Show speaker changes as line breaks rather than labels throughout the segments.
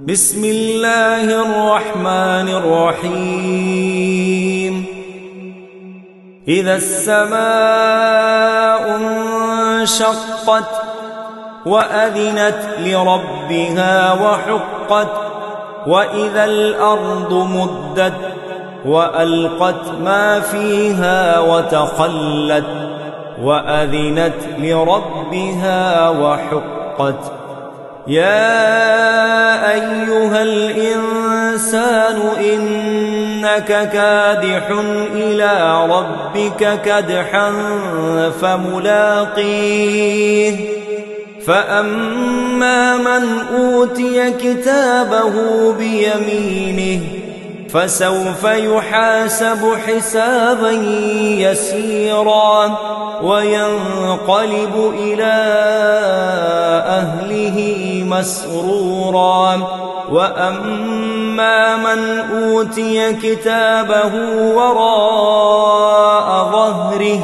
بسم الله الرحمن الرحيم إذا السماء انشقت وأذنت لربها وحقت وإذا الأرض مدت وألقت ما فيها وتخلت وأذنت لربها وحقت يا أيها الإنسان إنك كادح إلى ربك كدحا فملاقيه فأما من أوتي كتابه بيمينه فسوف يحاسب حسابا يسيرا وينقلب إلى أهله مسرورا وأما من أوتي كتابه وراء ظهره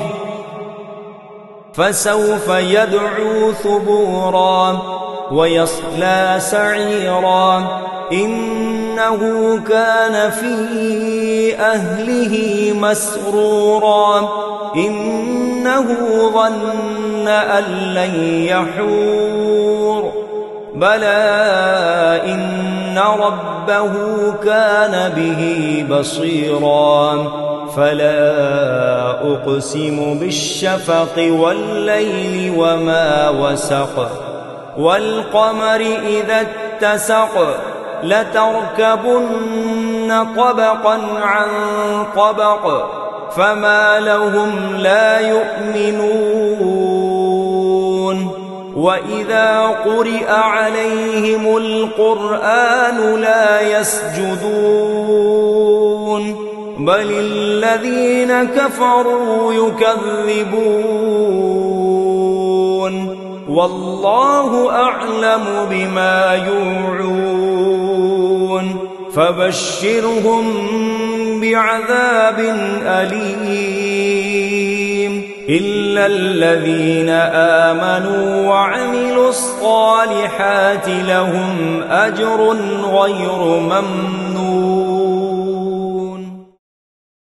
فسوف يدعو ثبورا ويصلى سعيرا إنه كان في أهله مسرورا إنه ظن أن لن يحور بلى إن ربه كان به بصيرا فلا أقسم بالشفق والليل وما وسق والقمر إذا اتسق لتركبن طبقا عن طبق فما لهم لا يؤمنون وإذا قرئ عليهم القرآن لا يسجدون بل الذين كفروا يكذبون والله أعلم بما يوعون فبشرهم بعذاب أليم إلا الذين آمنوا وعملوا الصالحات لهم أجر غير ممنون